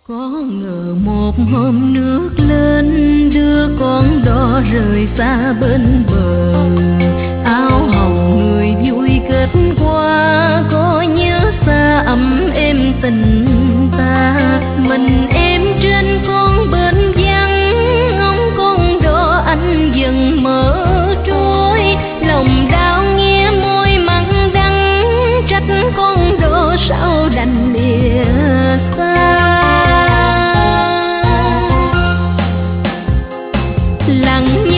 Có ngờ một hôm nước lên đưa con đò rời xa bên bờ, áo hồng người vui kết qua, có nhớ xa ấm êm tình ta. Mình em trên con bến vắng, ngóng con đò anh dần mở trôi, lòng đau nghe môi mặn đắng, trách con đò sao đành lìa xa. Lặng